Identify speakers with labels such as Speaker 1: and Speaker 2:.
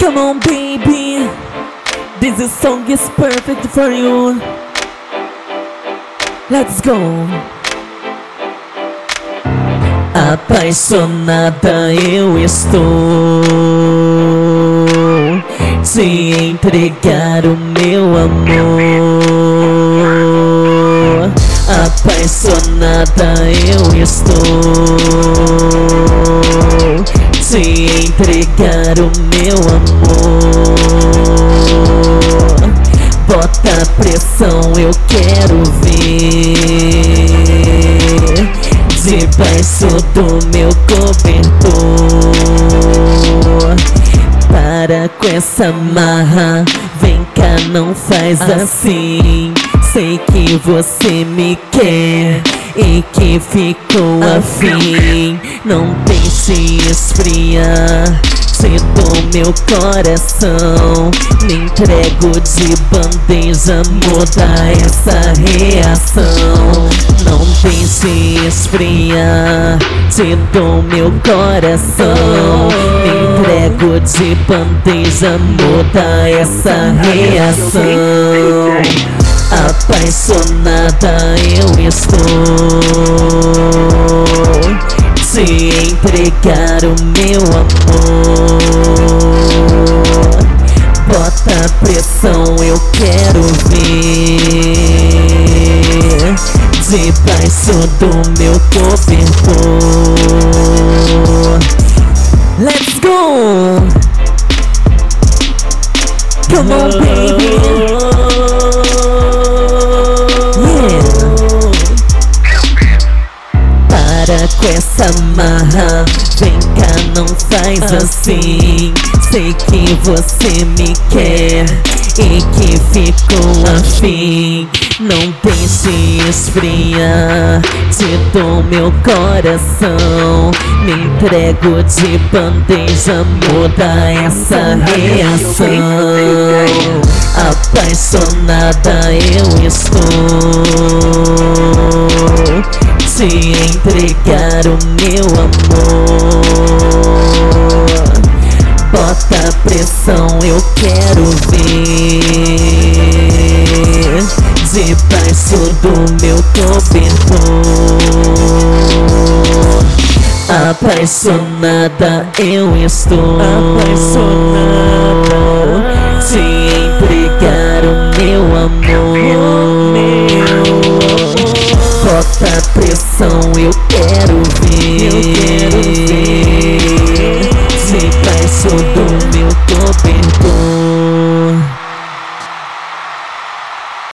Speaker 1: Come on, baby, this song is perfect for you. Let's go. Apaixonada eu estou, te entregar o meu amor. Apaixonada eu estou, te entregar o meu amor. Bota pressão, eu quero ver debaixo do meu cobertor. Para com essa marra, vem cá, não faz assim. Sei que você me quer e que ficou afim. Não tente esfriar, te dou meu coração. Me entrego de bandeja, muda essa reação. Não tente esfriar, te dou meu coração. Me entrego de bandeja, muda essa reação. Apaixonada eu estou, te entregar o meu amor. Bota pressão, eu quero ver debaixo do meu cobertor. Let's go! Come on, baby. Para com essa marra, vem cá, não faz assim. Sei que você me quer e que ficou afim. Não deixe esfriar, te dou meu coração. Me entrego de bandeja, muda essa reação. Apaixonada eu estou, te entregar o meu amor. Bota pressão, eu quero ver debaixo do meu cobertor. Apaixonada eu estou, te entregar o meu amor. Bota pressão, eu quero ver debaixo do meu cobertor.